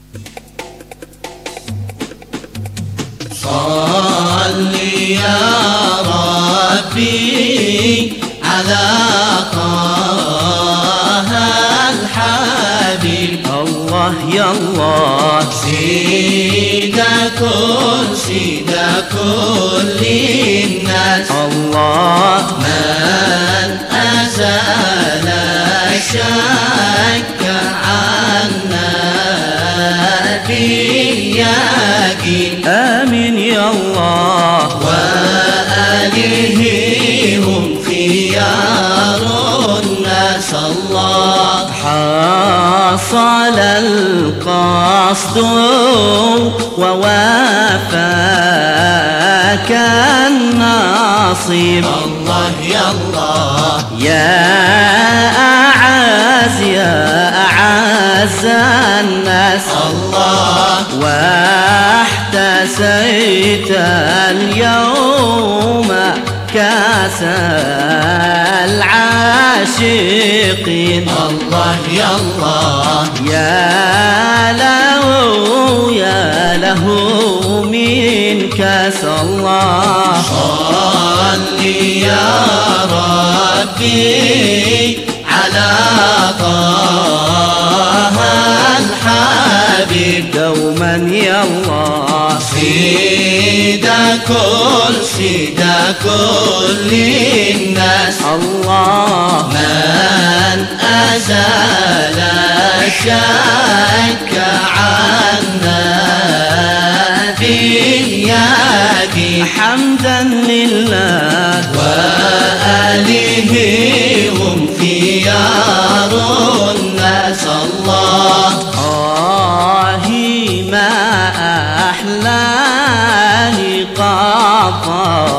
صل يا ربي على طه الحبيب. الله يا الله سيد كل الناس. الله من أزال الشك عنا بياقين. آمين يا الله. وآله هم خيار الناس. الله حصل القصد ووافاك النصيب. الله يا الله يا أعز الناس. الله واحتسيت اليوم كاس العاشقين. الله يا الله يا له من كاس. الله صل يا ربي على طه الحبيب. دوما يا الله سيد كل الناس. الله من أزال الشك عنا باليقين. حمدا لله وآله هم خيار الناس. الله ما أحلى لقاء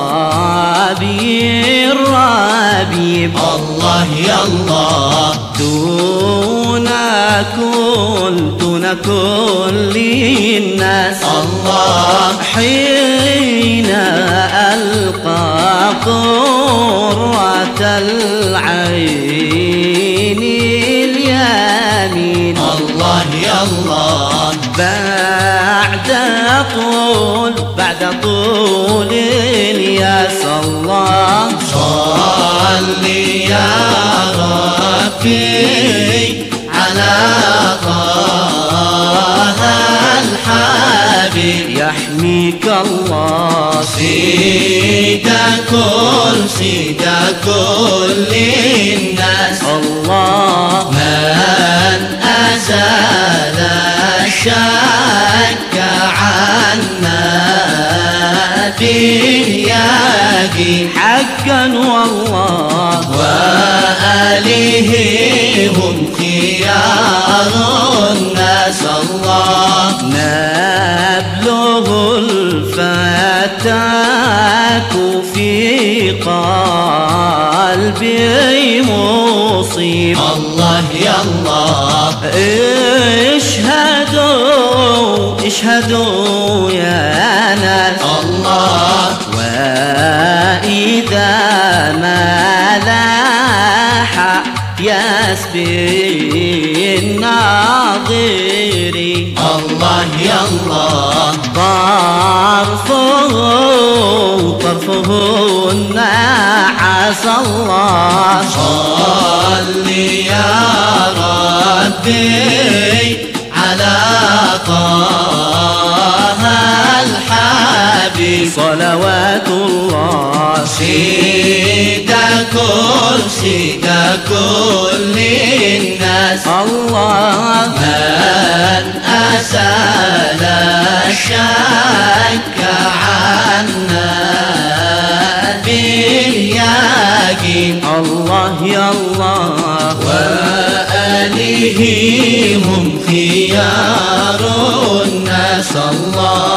الربيب. الله يا الله دون كل الناس. الله حين ألقى قرة العين اليمين. الله يا الله بعد طول الياس. الله صل يا ربي على طه الحبيب. يحميك الله سيد كل الناس. الله من أزال الشك عنا باليقين. حقا والله وآله هم خيار الناس. الله نبلغ الفتاك في قلبي مصيب. الله يا الله اشهدوا يا ناس. الله وإذا ما لاح يسبي الناظرين. الله يا الله طرفه النعس. الله صل يا ربي على طه الحبيب. صلوات الله سيد كل الناس. الله من أزال الشك عنا باليقين. الله يا الله وآله هم خيار الناس. الله